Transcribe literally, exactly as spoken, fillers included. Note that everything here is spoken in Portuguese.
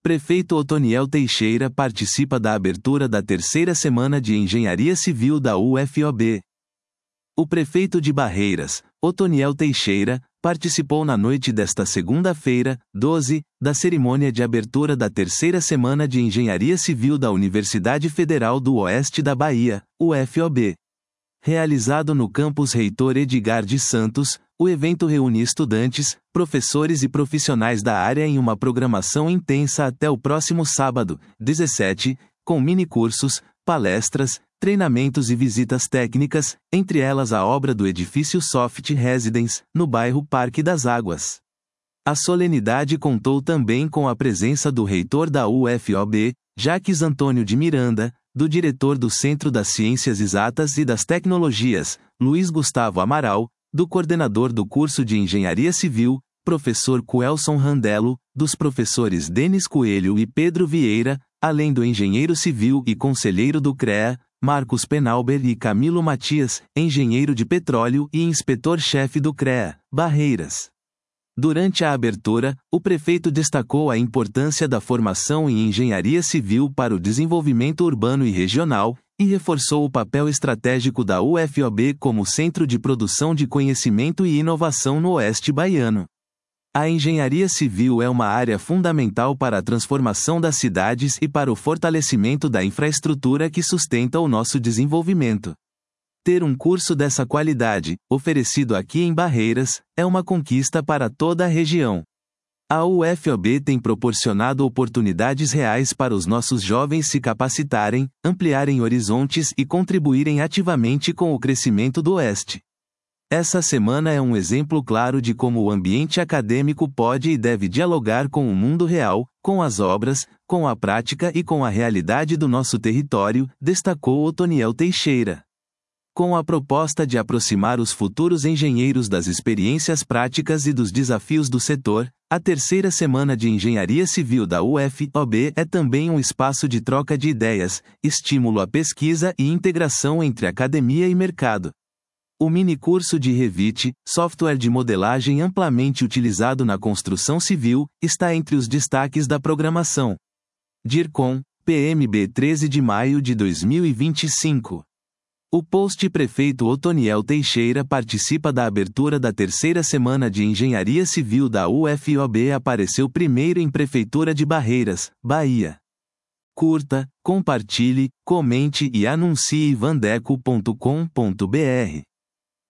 Prefeito Otoniel Teixeira participa da abertura da terceira semana de Engenharia Civil da U F O B. O prefeito de Barreiras, Otoniel Teixeira, participou na noite desta segunda-feira, doze, da cerimônia de abertura da terceira semana de Engenharia Civil da Universidade Federal do Oeste da Bahia, U F O B. Realizado no campus Reitor Edgar de Santos, o evento reúne estudantes, professores e profissionais da área em uma programação intensa até o próximo sábado, dezessete, com minicursos, palestras, treinamentos e visitas técnicas, entre elas a obra do edifício Soft Residence, no bairro Parque das Águas. A solenidade contou também com a presença do reitor da U F O B, Jaques Antônio de Miranda, do diretor do Centro das Ciências Exatas e das Tecnologias, Luiz Gustavo Amaral, do coordenador do curso de Engenharia Civil, professor Coelson Randello, dos professores Denis Coelho e Pedro Vieira, além do engenheiro civil e conselheiro do CREA, Marcos Penalber e Camilo Matias, engenheiro de petróleo e inspetor-chefe do CREA, Barreiras. Durante a abertura, o prefeito destacou a importância da formação em engenharia civil para o desenvolvimento urbano e regional, e reforçou o papel estratégico da U F O B como centro de produção de conhecimento e inovação no Oeste baiano. A engenharia civil é uma área fundamental para a transformação das cidades e para o fortalecimento da infraestrutura que sustenta o nosso desenvolvimento. Ter um curso dessa qualidade, oferecido aqui em Barreiras, é uma conquista para toda a região. A U F O B tem proporcionado oportunidades reais para os nossos jovens se capacitarem, ampliarem horizontes e contribuírem ativamente com o crescimento do Oeste. Essa semana é um exemplo claro de como o ambiente acadêmico pode e deve dialogar com o mundo real, com as obras, com a prática e com a realidade do nosso território, destacou Otoniel Teixeira. Com a proposta de aproximar os futuros engenheiros das experiências práticas e dos desafios do setor, a terceira semana de Engenharia Civil da U F O B é também um espaço de troca de ideias, estímulo à pesquisa e integração entre academia e mercado. O minicurso de Revit, software de modelagem amplamente utilizado na construção civil, está entre os destaques da programação. DIRCOM, P M B treze de maio de dois mil e vinte e cinco. O post Prefeito Otoniel Teixeira participa da abertura da terceira semana de Engenharia Civil da U F O B apareceu primeiro em Prefeitura de Barreiras, Bahia. Curta, compartilhe, comente e anuncie vandeco ponto com ponto br.